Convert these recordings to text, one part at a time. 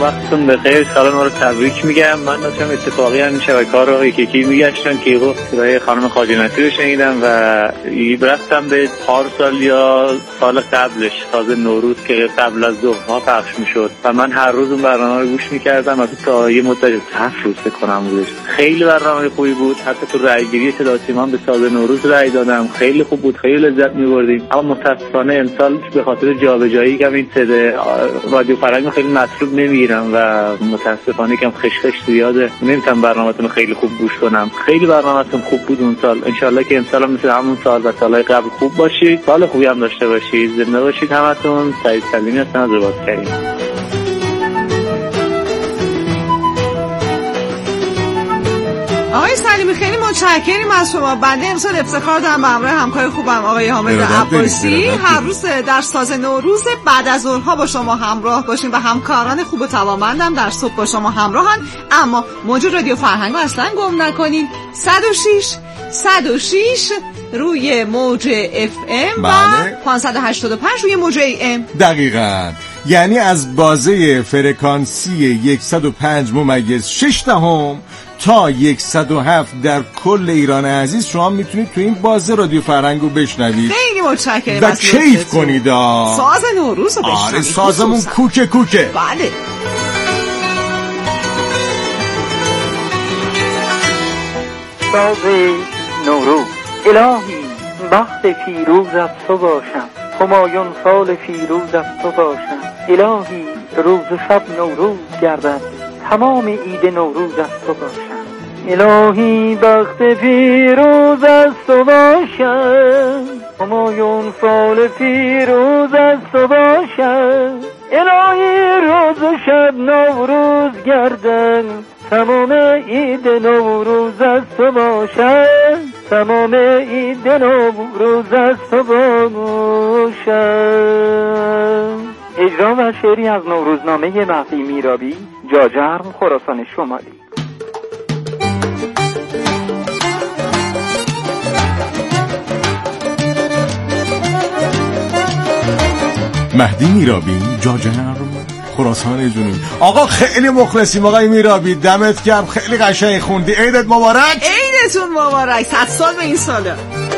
وقتتون بخیر. سال نو رو تبریک میگم. من داشتم اتفاقی همین شبکه‌ها رو یکی میگشتم که یهو صدای خانم خواجه‌نصیر رو شنیدم و رفتم به پارسال یا سال قبلش تازه نوروز که قبل از ظهرها پخش میشد و من هر روز اون برنامه رو گوش میکردم و تا یه مدت 7 روز بکنم بودش. خیلی برنامه خوبی بود. حتی تو رأیگیری صدا سیما به ساز نوروز رأی دادم. خیلی خوب بود. خیلی لذت می‌بردیم. اما متأسفانه امسال به خاطر جابجایی که این صدا رادیو فرهنگ خیلی مطلوب نمیگیرم و متاسفانه کم خشخش زیاده. نمیتونم برنامه‌تون رو خیلی خوب گوش کنم. خیلی برنامه‌تون خوب بود اون سال. ان شاءالله که امسال هم مثل همون سال و سال‌های قبل خوب باشید. سال خوبی هم داشته باشید. زنده باشید همتون. سعید سلیمی هستم از رباط کریم. آقای سلیمی خیلی متشکریم از شما. بنده امسال افتخار دارم به همراه همکار خوبم آقای حامد عباسی هر روز در ساز نوروز بعد از ظهرها با شما همراه باشیم و همکاران خوب و توانمندم در صبح با شما همراهن. اما موج رادیو فرهنگ اصلا گم نکنین. 106 روی موج FM و 585 روی موج AM. دقیقاً. یعنی از بازه فرکانسی 105.6 تا 107 در کل ایران عزیز شما میتونید تو این بازه رادیو فرهنگ رو بشنوید. خیلی متشکرم و کیف کنید. ساز نوروز رو بشنوید. آره سازمون کوکه. بله. ساز نوروز. الهی وقت پیروز از تو باشم، همایون سال پیروز از تو باشم. الهی روز شب نوروز گردد، تمام عید نوروز از تو باشم. الهی وقت پیروز از تو باشم، همایون سال پیروز از تو باشم. الهی روز شب نوروز گردد، تمام عید نوروز از تو باشم. تمام عید نوروز از تو باشم. اجرا و شعری از نوروزنامه مهدی میرابی، جاجرم، خراسان شمالی. مهدی میرابی، جاجرم، خراسان جنوبی. آقا خیلی مخلصیم آقای میرابی، دمت گرم، خیلی قشنگ خوندی. عیدت مبارک. عیدتون مبارک. 100 سال به این ساله.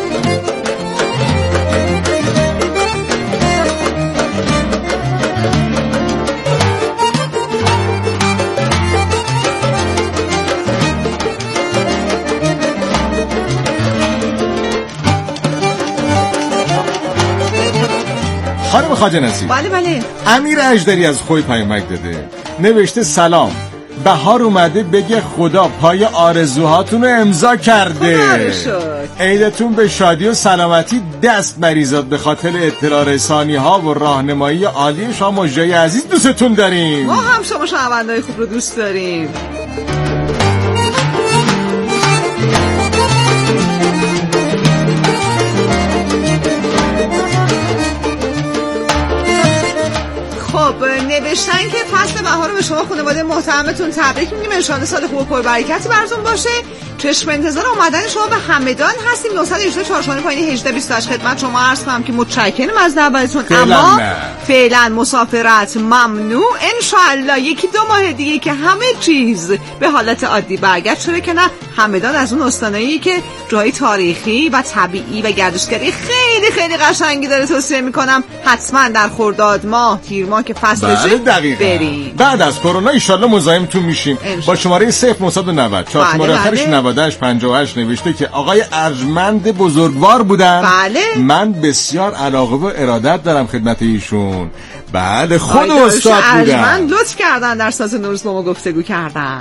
خانم خواجه‌نصیر. بله. امیر اژدری از خوی پیامک داده، نوشته سلام، بهار اومده بگه خدا پای آرزوهاتون رو امضا کرده. عیدتون به شادی و سلامتی دست مریزاد. به خاطر اطلاع رسانی ها و راهنمایی عالی شما مجری عزیز دوستتون داریم. ما هم شما شنونده‌های خوب رو دوست داریم. نوشتن که فصل بهار رو به شما خانواده محترمتون تبریک میگیم. انشالله سال خوب و پربرکتی براتون باشه. چشم انتظار اومدن شما به همدان هستیم. 918 4 پایین 18 28 خدمت شما عرض کنم که متشکرم از دعوتتون، اما فعلا مسافرت ممنوع. انشالله یکی 2 ماه دیگه که همه چیز به حالت عادی برگشت شده که نه، همدان از اون استانایی که جای تاریخی و طبیعی و گردشگری خیلی خیلی قشنگی داره توصیه میکنم حتما در خرداد ماه، تیر ماه که فصلشه بریم. بعد از کرونا ان شاء الله مزاحمتون میشیم. با شماره 0990 4 شماره آخرش 9858 نوشته که آقای ارجمند بزرگوار بودن. بله. من بسیار علاقه و ارادت دارم خدمت ایشون. بله خود استاد بودن. ارجمند لطف کردن در ساز نوروز با ما گفتگو کردن.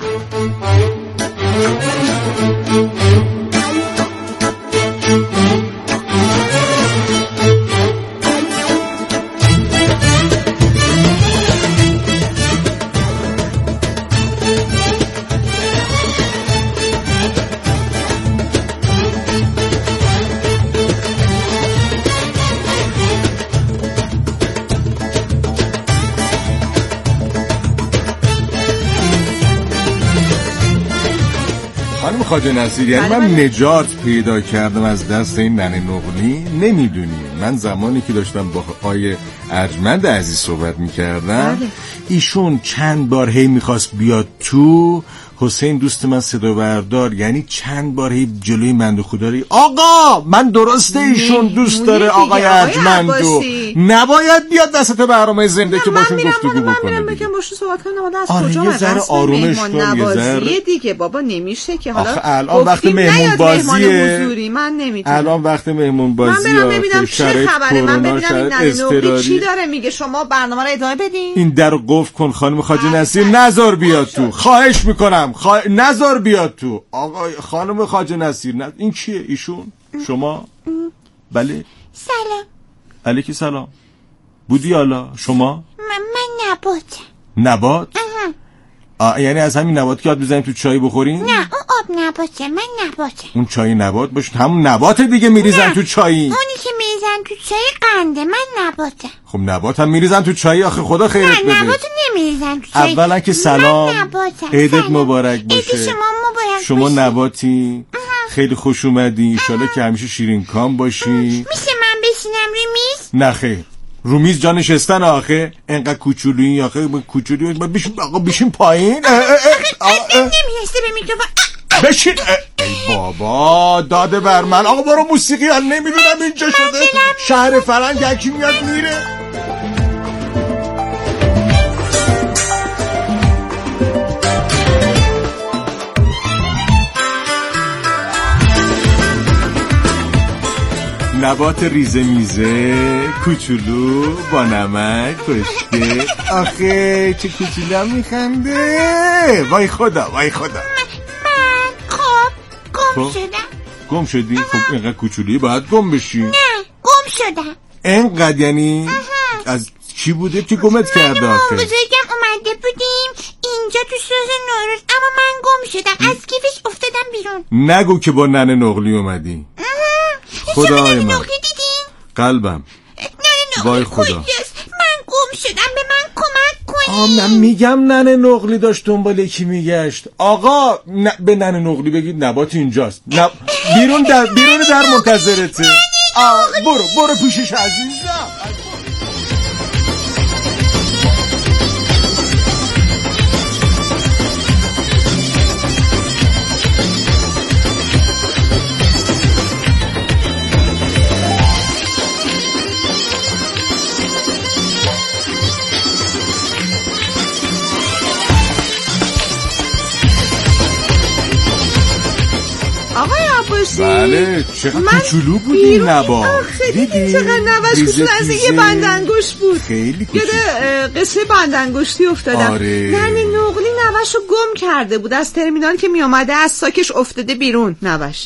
خواجه نصیر، یعنی من نجات پیدا کردم از دست این ننه نقلی. نمیدونی من زمانی که داشتم با آقای ارجمند عزیز صحبت میکردم ایشون چند بار هی میخواست بیاد تو. حسین دوست من صدا بردار، یعنی چند بار هی جلوی من خداری آقا من درسته ایشون دوست داره آقای ارجمندو نباید بیاد وسط برنامه زنده که باشون گفتگو بکنه. من میرم بگم باشون صحبت کنم. حالا از کجا یه ذره آرومش کن، یه ذره دیگه بابا نمیشه که حالا الان وقت مهمون بازیه. من نمیتونم الان وقت مهمون بازیه. من ببینم چه خبره، من ببینم این نوقی چی داره میگه. شما برنامه رو ادامه بدین. این درو قفل کن خانم خواجه نصیر، نذار بیاد تو، خواهش میکنم نذار بیاد تو. آقا خانم خواجه نصیر این کیه ایشون؟ شما؟ بله سلام. علیکی سلام. بودی حالا شما؟ من نباتم. نبات؟ یعنی از همین نبات که یاد بزنیم تو چای بخوریم؟ نه اون آب نباته، من نباتم. اون چای نبات باشه، همون نبات دیگه میریزن تو چایی. اونی که میریزن تو چای قنده، من نباتم. خب نبات هم میریزن تو چایی آخه، خدا خیرت بده. نه نباتو نمیریزن تو چای. اولا که سلام، عیدت مبارک باشه. عید شما مبارک شما باشه. نباتی خیلی خوش اومدی، انشالله که همیشه شیرین کام باشی. میشه من بشینم روی میز؟ نه خیر، رو میز جا نشستن آخه انقدر کوچولویی آخه، کوچولویی بشین آقا، بشین پایین. نمیرسه به میکروفون. بشین. ای بابا داده بر من. آقا برو موسیقی ها، نمیدونم اینجا شده شهر فرنگ یکی میاد میره. نبات ریزه میزه کوچولو با نمک خوشگه. آخه چه کوچولو هم میخنده. وای خدا وای خدا. من گم شدم. گم شدی؟ خب اینقدر کوچولویی باید گم بشی. نه گم شدم. اینقدر یعنی از چی بوده که گمت کرده آخه؟ بزرگم اومده بودیم اینجا تو سوز نوروز، اما من گم شدم، از کیفش افتادم بیرون. نگو که با ننه نقلی اومدی. خدای من قلبم. وای خدا من گم شدم، به من کمک کنی. من میگم ننه نقلی داشت دنبال یکی میگشت. آقا به ننه نقلی بگید نبات اینجاست. بیرون در منتظرته. برو پیشش عزیزم. بله چقدر کوچولو بود این نبات. دیدی چقدر نباش کوچولو، از یه بند انگشت بود. خیلی کوچولو. یاد قصه بند انگشتی افتادم. ننه نقلی نوشو گم کرده بود، از ترمینال که می اومده از ساکش افتاده بیرون.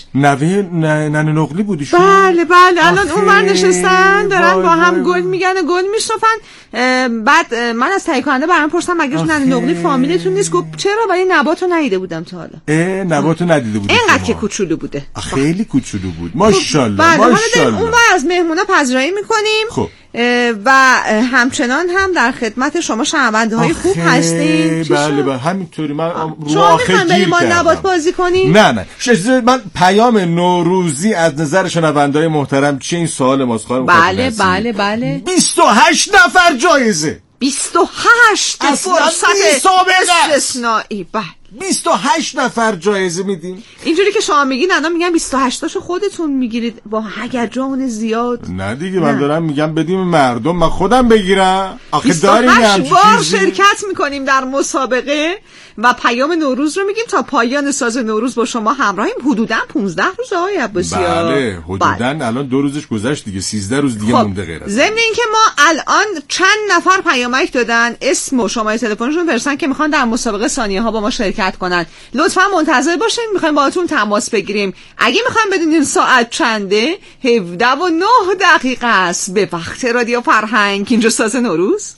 ننه نقلی بودیشون؟ بله الان اونور نشستن دارن با هم گل میگن و گل میشنفن. بعد من از تهیه کننده برام پرسیدم مگه ننه نقلی فامیلتون نیست؟ گفت چرا، ولی نباتو ندیده بودم تا حالا. نباتو ندیده بودی؟ اینقدر که کوچولو بوده. خیلی کوچولو بود. ماشاءالله. حالا اون از مهمونا پذیرایی میکنیم. خب. و همچنان هم در خدمت شما شنونده های خوب هستیم. بله همینطوری. من رو آخر گیر کردم. نبات بازی کنیم؟ نه من پیام نوروزی از نظر شنونده های محترم چه این سوال ماست خواهیم. بله 28 نفر جایزه. 28 فرصت استثنایی. 28 نفر جایزه میدیم. اینجوری که شما میگین الان میگن 28 تاشو خودتون میگیرید با اگر جامون زیاد. نه دیگه من دارم میگم بدیم مردم، من خودم بگیرم. آخه داریم 28 بار شرکت میکنیم در مسابقه و پیام نوروز رو میگیم تا پایان ساز نوروز با شما همراهیم. حدوداً 15 روز آقای عباسی. بله حدوداً الان 2 روزش گذشت دیگه، 13 روز دیگه مونده غیر از. ضمن اینکه ما الان چند نفر پیامک دادن، اسم و شماره تلفنشون برسن که میخوان در مسابقه ثانیه ها با ما شرکت کنن. لطفاً منتظر باشین، میخوایم باهاتون تماس بگیریم. اگه میخوایم بدونین ساعت چنده، 17:09 است به وقت رادیو فرهنگ. اینجا ساز نوروز.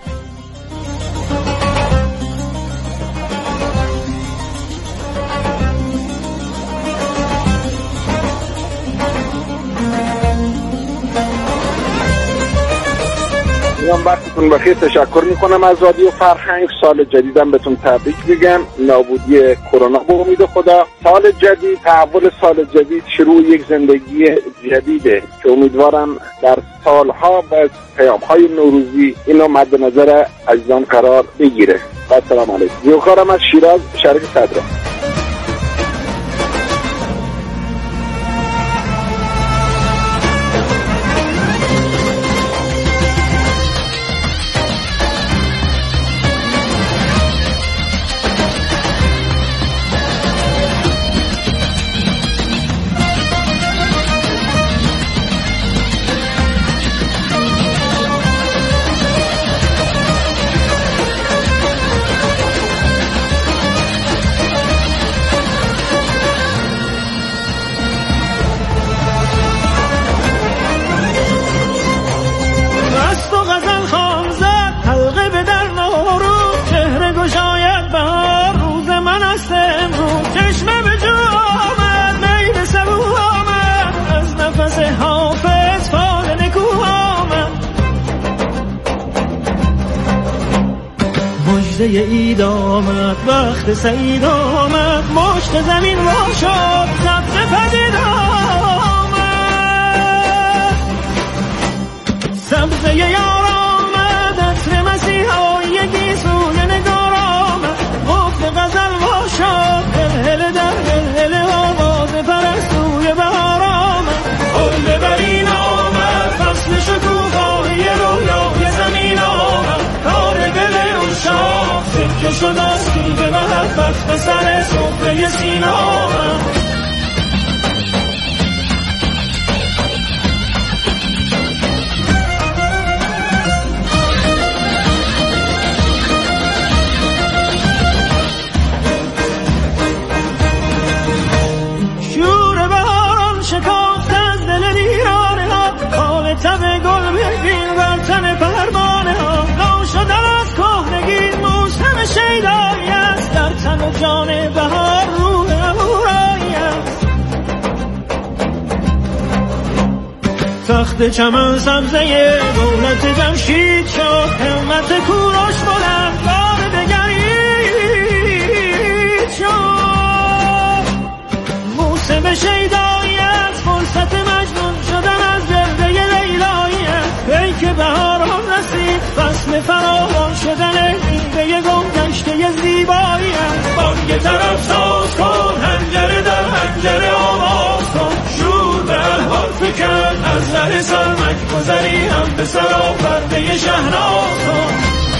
من وقتتون بخیر، تشکر میکنم از رادیو فرهنگ. سال جدیدم بهتون تبریک میگم، نابودی کرونا به امید خدا. سال جدید، تحول سال جدید، شروع یک زندگی جدیده که امیدوارم در سالها بعد پیام‌های نوروزی اینو مد نظر عزیزان قرار بگیره. سلام علیکم. زیوکارم از شیراز، شریک صدرا. اید آمد، وقت سعید آمد، مشت زمین وا شد، سبز پدید آمد، سبزه یار آمد، عطر مسیحایی گیسوی نگار آمد، قفل غزل وا شد، هل در هل آواز پرستوی بهار آمد، حل برین آمد، فصل شکوفایی رویای زمین آمد، کار دل اوشا که شد آسیب محبت به سر سفره سینه آمد. شور بهاران شکافت از دل دیرانه ها، حال تب گل ببین بر تن پروانه ها، نو شدن از کهنگی شیدایی است، در تن و جان بهار روح امورایی است، تخت چمن سبزه دولت جمشید شد، همت کوروش بلند بار دگرید شد، موسم شیدایی است، فرصت مجنون شدن از گرده لیلایی است، پیک بهاران رسید، فصل فراوان شدن میوه گم گشته زیبایی است، بانگ طرف ساز کن، هنجره در هنجره آواز کن، شور به احوال فکن، از ره سرمک گذری هم به سرا پرده شهناز کن.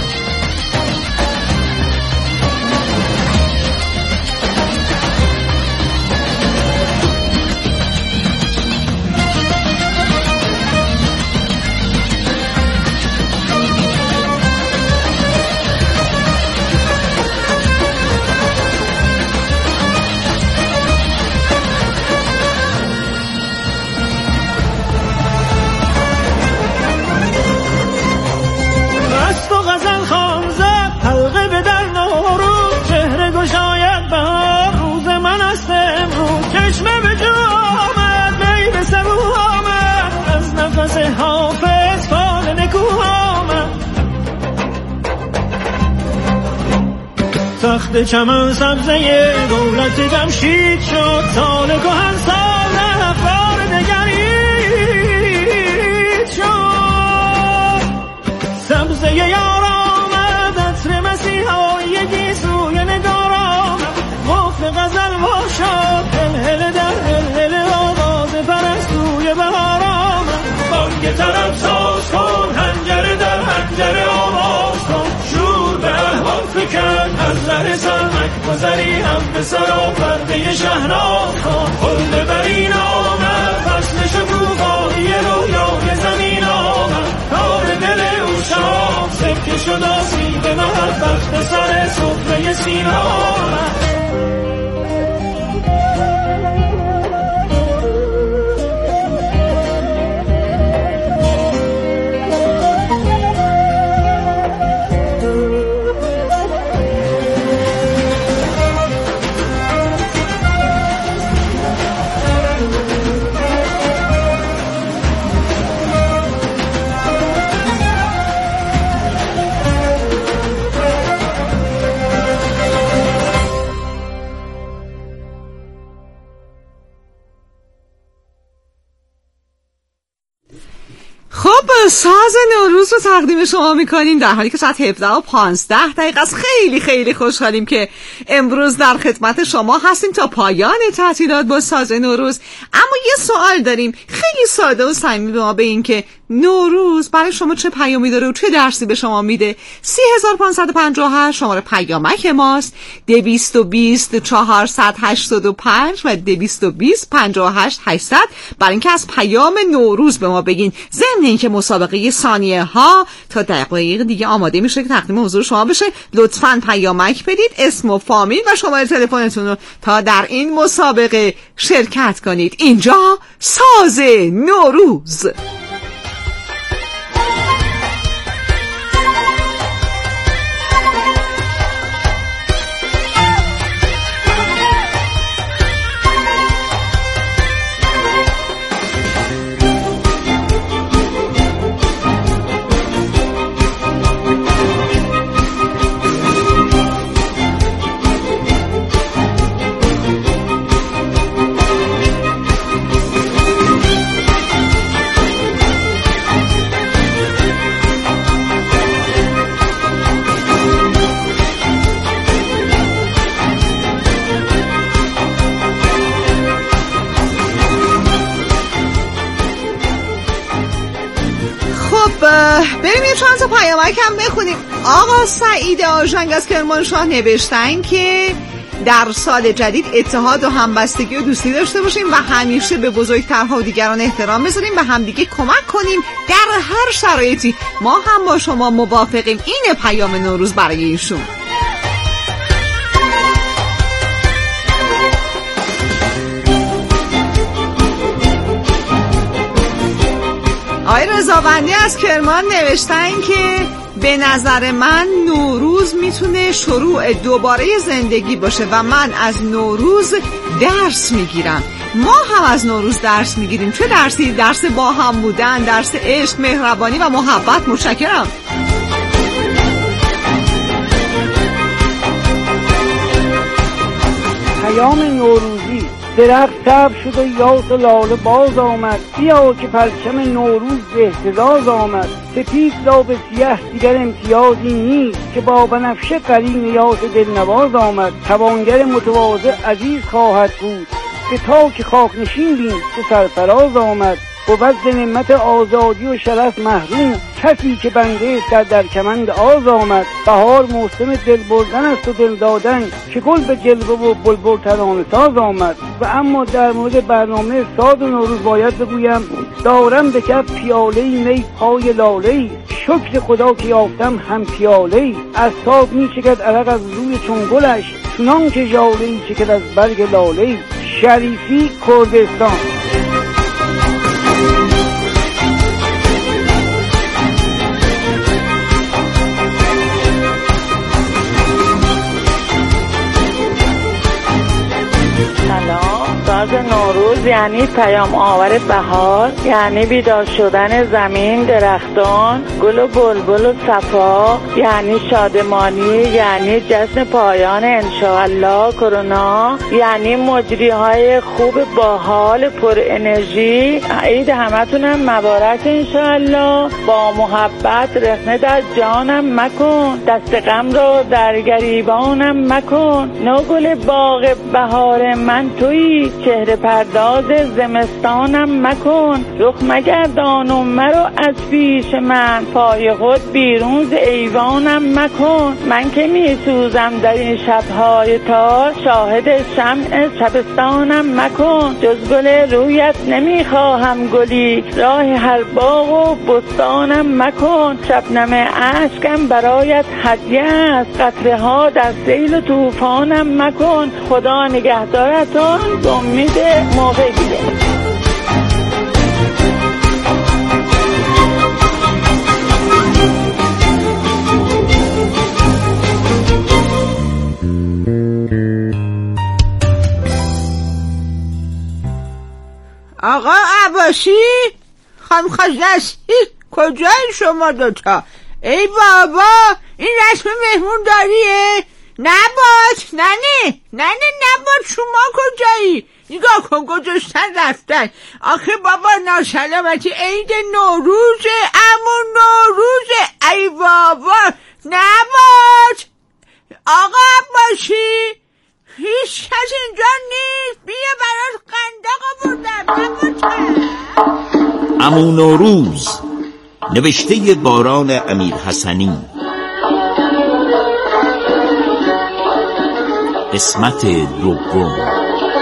تخت چمن سبزه دولت جمشید شد، سال کهن سال افکار دگرید شد، سبزه یار آمد، عطر مسیحایی گیسوی نگار آمد، قفل غزل وا شد، هل در هل آواز پرستوی بهار آمد، بانگ طرب ساز کن، هنجره در هنجره آواز کن، شور به احوال فکن، از ره سرمک گذری هم به سرا پرده شهناز کن، حل برین آمد، فصل شکوفایی رویای زمین آمد، کار دل اوشا سکه شد آسیب محبت به سر سفره سینه آمد. تقدیم شما میکنیم در حالی که ساعت 17:15 است. خیلی خیلی خوشحالیم که امروز در خدمت شما هستیم تا پایان تعطیلات با ساز نوروز. اما یه سوال داریم خیلی ساده و صمیمی به ما، به این که نوروز برای شما چه پیامی داره و چه درسی به شما میده. 3558 شماره پیامک ماست، 220 485 و 220 58 800 برای اینکه از پیام نوروز به ما بگین. ضمن اینکه مسابقه ثانیه ها تا دقایق دیگه آماده میشه که تقدیم حضور شما بشه. لطفاً پیامک بدید، اسم و فامیل و شماره تلفنتون رو تا در این مسابقه شرکت کنید. اینجا ساز نوروز. بریم یه چند تا پیامک هم بخونیم. آقا سعید آژنگ از کرمانشاه نوشتن که در سال جدید اتحاد و همبستگی و دوستی داشته باشیم و همیشه به بزرگترها و دیگران احترام بذاریم و همدیگه کمک کنیم در هر شرایطی. ما هم با شما موافقیم. اینه پیام نوروز برای ایشون. آقای رضاوندی از کرمان نوشتن که به نظر من نوروز میتونه شروع دوباره زندگی باشه و من از نوروز درس میگیرم. ما هم از نوروز درس میگیریم. چه درسی؟ درس با هم بودن، درس عشق، مهربانی و محبت. متشکرم. پیام نوروزی: درخت سبز شد و یاس و لاله باز آمد، بیا که پرچم نوروز به اهتزاز آمد. سپید را به سیه دیگر امتیازی نیست، که با بنفشه قرین یاس دلنواز آمد. توانگر متواضع عزیز خواهد بود، به تاک خاک نشین بین که سرفراز آمد. بود ز نعمت آزادی و شرف محروم، کسی که بنده است در کمند آز آمد. بهار موسم دل بردن است و دل دادن، که گل به جلوه و بلبل ترانه ساز آمد. و اما در مورد برنامه ساز و نوروز باید بگویم دارم به کف پیاله‌ای می پای لاله‌ای، شکر خدا که یافتم هم پیاله‌ای. از تاب می چکد عرق از روی چون گلش، چنان که ژاله‌ای چکد از برگ لاله‌ای. شریفی، کردستان. ساز نوروز یعنی پیام آور بهار، یعنی بیدار شدن زمین، درختان، گل و بلبل و صفا، یعنی شادمانی، یعنی جشن پایان انشاءالله کرونا، یعنی مجری های خوب باحال پر انرژی. عید همتونم مبارک انشاءالله. با محبت رخنه در جانم مکن، دست غم رو در گریبانم مکن. نوگل باغ بهار من تویی، چهره پرداز زمستانم مکن. رخ مگردان و مرو از پیش من، پای خود بیرون ز ایوانم مکن. من که می سوزم در این شبهای تار، شاهد شمع شبستانم مکن. جز گل رویت نمی خواهم گلی، راه هر باغ و بستانم مکن. شبنم اشکم برایت هدیه است، قطره ها در سیل و طوفانم مکن. خدا نگهدارتون، امید موقع دیگه. آقا عباسی، خانم خجستی، کجای شما دوتا؟ ای بابا، این رسم مهمون داریه؟ نباش، نه نباش، شما کجایی؟ نگاه کن گذاشتن رفتن. آخه بابا ناسلامتی عید نوروزه، امون نوروزه. ای بابا نباش. آقا عباسی هیچ کس اینجا نیست، بیا برات قندق آوردم. امون نوروز، نوشته باران امیر حسنی، قسمت دوم.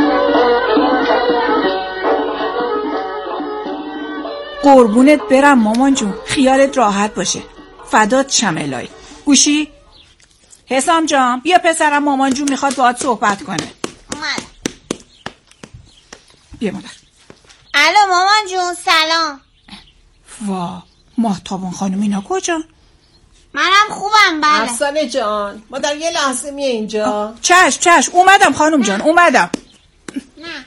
قربونت برم مامان جون، خیالت راحت باشه. فدات شم الهی. گوشی؟ حسام جان بیا پسرم، مامان جون میخواد باهات صحبت کنه. اومد. بیا مادر. الو مامان جون سلام. وا ماهتابان خانم اینا کجا؟ منم خوبم. بله افسانه جان مادر یه لحظه میه اینجا. چشم اومدم خانم جان اومدم. نه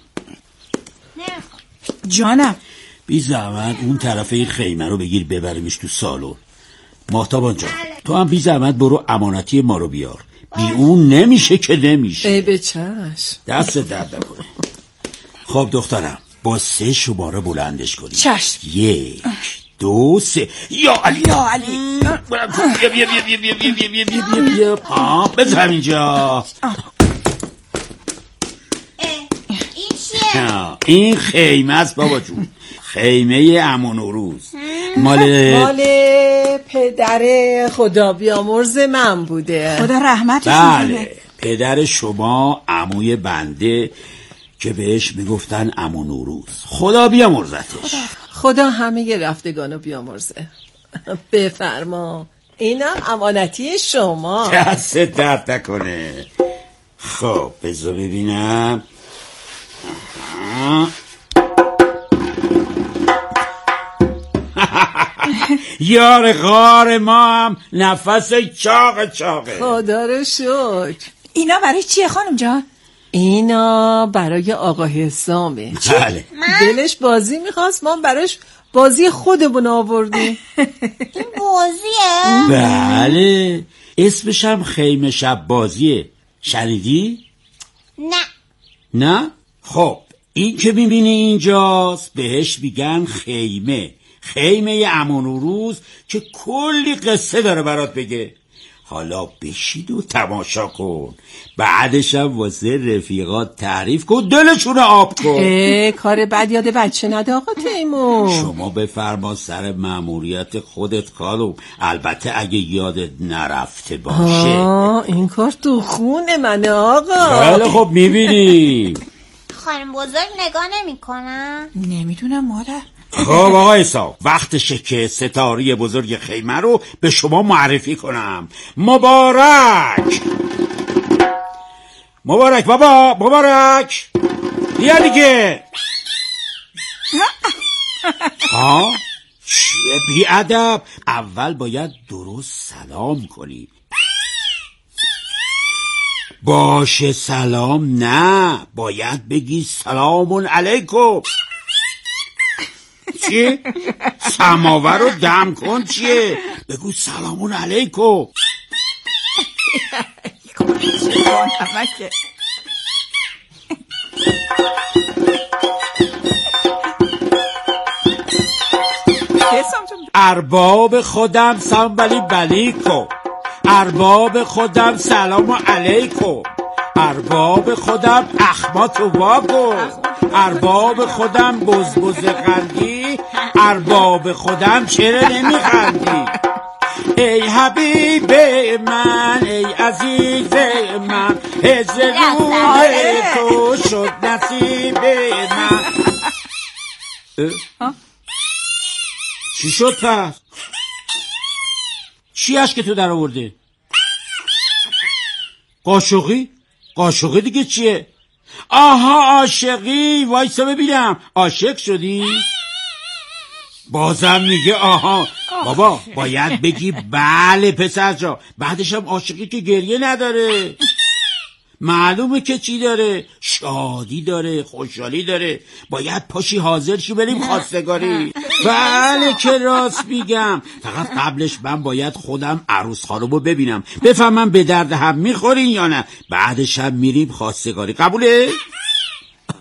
جانم. بی زحمت اون طرفه خیمه رو بگیر ببریمش تو سالن. ماهتابان جان تو هم بی زحمت برو امانتی ما رو بیار، بی اون نمیشه که نمیشه. ای به چشم. دست درد نکنه. خب دخترم با 3 شماره بلندش کنی. چشم. 1 2 3. یا علی یا علی. بیا بزن اینجا. این چیه؟ این خیمه است بابا جون، خیمه امون نوروز. مال پدر خدا بیامرز من بوده. خدا رحمتش بله کنه. پدر شما عموی بنده که بهش میگفتن امون نوروز. خدا بیامرزتش. خدا همه رفتگانو بیامرزه. بفرما اینم امانتی شما. دست درد نکنه. خب بذار ببینم. یار غار ما هم نفس چاقه. خدا رو شکر. اینا برای چیه خانم جان؟ اینا برای آقا حسامه. بله. دلش بازی میخواست، ما براش بازی خودمون آوردیم. این بازیه؟ بله اسمش هم خیمه شب بازیه. شنیدی؟ نه. خب این که میبینی اینجاست بهش میگن خیمه امون نوروز که کلی قصه داره برات بگه. حالا بشید و تماشا کن، بعدش هم واسه رفیقات تعریف کن، دلشون آب کن. کار بد یاد بچه نده آقا تیمور. شما بفرما سر مأموریت خودت خانم، البته اگه یادت نرفته باشه. این کار تو خون منه آقا. خیلی خب میبینی. خانم بزرگ نگاه نمی کنن؟ نمیدونم مادر. خب آقا حساب وقتشه که ستاره بزرگ خیمه رو به شما معرفی کنم. مبارک بابا، مبارک. بیا دیگه. چیه بی ادب؟ اول باید درست سلام کنی. باشه سلام نه، باید بگی سلام علیکم. چیه؟ سماور رو دم کن. چیه؟ بگو سلام علیکم. ارباب خودم سلام علیکم. ارباب خودم سلام علیکم. ارباب خودم اخماتو واکن. ارباب خودم بزبز قندی. ارباب خودم چرا نمیخندی؟ ای حبیب من، ای عزیز من، هجر روح تو شد نصیب من. چی شد پس؟ چی اشک تو در آورده؟ قاشقی دیگه چیه؟ آها عاشقی. وایسا ببینم عاشق شدی؟ بازم میگه آها. بابا باید بگی بله پسر جا، بعدش هم عاشقی که گریه نداره. معلومه که چی داره، شادی داره، خوشحالی داره. باید پاشی حاضر شی بریم خواستگاری. بله که راست میگم. فقط قبلش من باید خودم عروس خانومو ببینم، بفهمم به درد هم میخورین یا نه. بعدش هم میریم خواستگاری. قبوله؟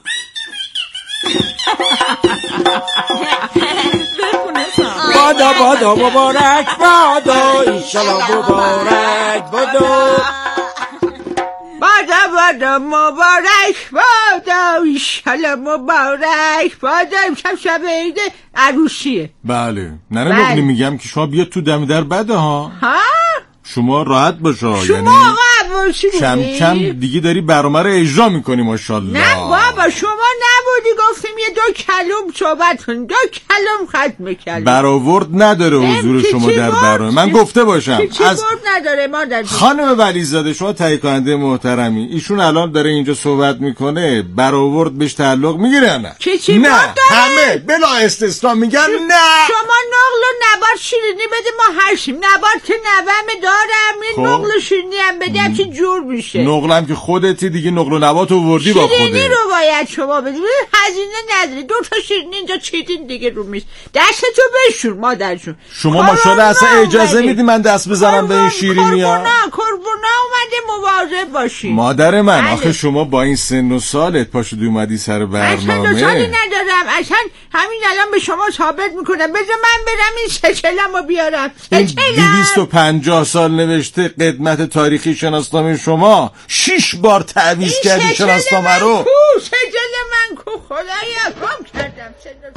بادا بادا مبارک بادا ایشالا مبارک بادا بادا بادا مبارک بادا ایشالا مبارک بادا. امشب شب عید عروسیه. بله ننه نقلی میگم که شما بیا تو دم در بده ها. شما راحت باشه. شما کم کم دیگه داری برنامه رو اجرا میکنی ماشاءالله. نه بابا شما نبودی گفتیم یه 2 کلم صحبت کنیم، 2 کلم ختم کلم. برآورد نداره حضور شما در برنامه. من گفته باشم چی برد نداره مادر جون. خانم ولیزاده شما تهیه کننده محترمی، ایشون الان داره اینجا صحبت میکنه، برآورد بهش تعلق میگیره نه؟ چی نه همه بلا استثنا میگن نه. شما نقل و نبات شیرینی بده ما هرشیم. نبات که نوام دارم، این نقل و شیرینی هم بده چه جور میشه. نقلم که خودتی دیگه، نقل و نبات آوردی با خودت. شیرینی رو باید شما بدی، هزینه نداری. 2 تا شیرینی اینجا چیدین دیگه رو میز. دستتو بشور مادرشون. شما ماشاءالله اصلا اجازه میدی من دست بزنم به این شیرینی‌ها؟ قربونا اومده مواظب باشی. مادر من آخه شما با این سن و سالت پاشو اومدی سر برنامه. اصلا سالی ندارم، اصلا همین الان به شما ثابت میکنم. بذار من برم این سچلمو بیارم. این 250 سال نوشته قدمت تاریخی شناسنامه شما 6 بار تعویض کردی شناسنامه رو. سجل من کو خدایا گم کردم.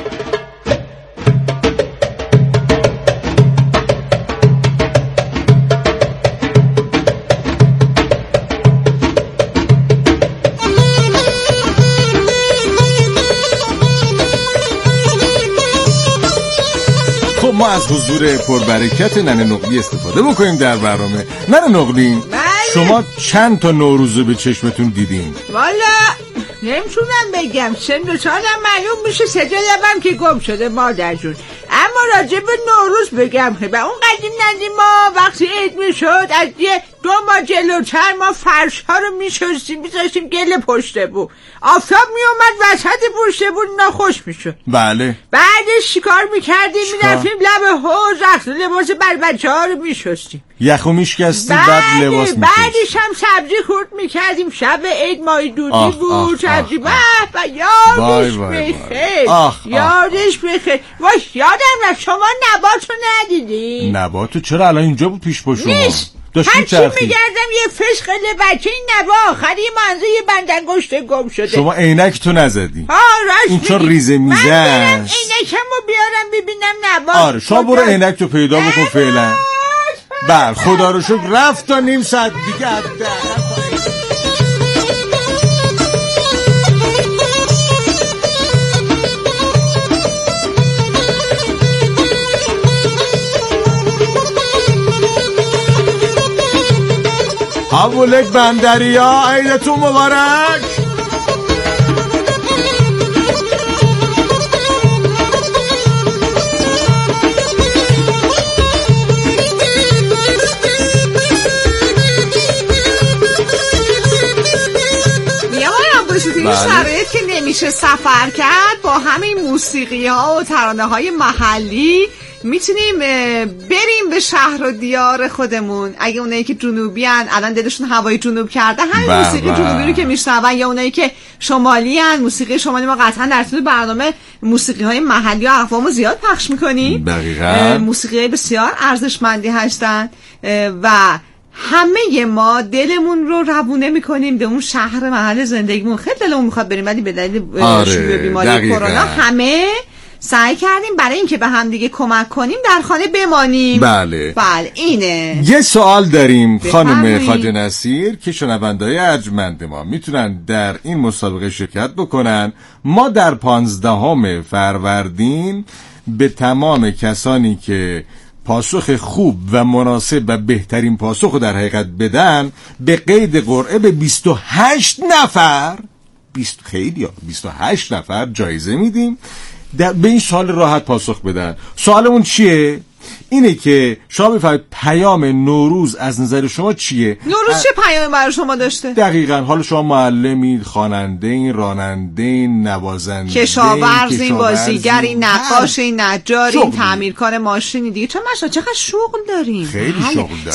خب ما از حضور پربرکت ننه نقلی استفاده بکنیم در برنامه. ننه نقلی شما چند تا نوروزه به چشمتون دیدین؟ والا نمیتونم بگم، سن و سالم معلوم میشه، سجلم که گم شده مادر جون. اما راجع به نوروز بگم که به اون قدیم ندیم وقتی عید میشد از یه 2 ماه جلوتر ما فرش ها رو میشستیم میذاشتیم گل پشته بود، آفتاب میومد وسط پشته بود ناخوش میشد. بله. بعدش چیکار میکردیم؟ میرفتیم لب حوض رخت لباس بر بچه ها رو میشستیم، یخو میشکستی بعد لباس میشست. بعدش هم سبزی خورد میکردیم. شب عید مای دودی بود، سبزی به یادش بخیر، یادش بخیر. واش یادم رفت شما نباتو ندیدی؟ نباتو چرا الان اینجا بود پیش با شما؟ نیست. هرچی میگردم یه فشقل بچه این نبا آخری منزه یه بندنگشته گم شده. شما عینک تو نزدی؟ این چون ریزه میزه است. من برم عینکمو بیارم ببینم نبات. آره شما برو عینک تو پیدا بکن فعلا. بله خدا رو شکر رفت تا نیم ساعت دیگه. حولک بندریا عیدتون مبارک. این شرایط که نمیشه سفر کرد با همین موسیقی ها و ترانه های محلی میتونیم بریم به شهر و دیار خودمون. اگه اونایی که جنوبی هن الان دلشون هوای جنوب کرده همین موسیقی جنوبی رو که میشنون، یا اونایی که شمالی هن موسیقی شمالی ما قطعا در طول برنامه موسیقی های محلی و اقوامو زیاد پخش میکنیم. دقیقاً موسیقی های بسیار ارزشمندی هستن و همه ما دلمون رو روونه میکنیم به اون شهر محل زندگیمون. خیلی دلمون میخواد بریم ولی به دلیل شیوع بیماری کرونا همه سعی کردیم برای اینکه به هم دیگه کمک کنیم در خانه بمانیم. بله اینه. یه سوال داریم خانم خواجه نصیر که شنونده‌های ارجمند ما میتونن در این مسابقه شرکت بکنن. ما در 15 فروردین به تمام کسانی که پاسخ خوب و مناسب و بهترین پاسخ رو در حقیقت بدن به قید قرعه به 28 نفر 28 نفر جایزه میدیم به این سوال راحت پاسخ بدن. سوالمون چیه؟ اینه که شما بفرمایید پیام نوروز از نظر شما چیه؟ نوروز چه پیامی برای شما داشته؟ دقیقاً. حالا شما معلمید، خواننده‌اید، راننده‌اید، نوازنده‌اید، کشاورزید، بازیگرید، نقاشید، نجارید، تعمیرکار ماشینی دیگه. چقدر شغل داریم. خیلی شغل داریم.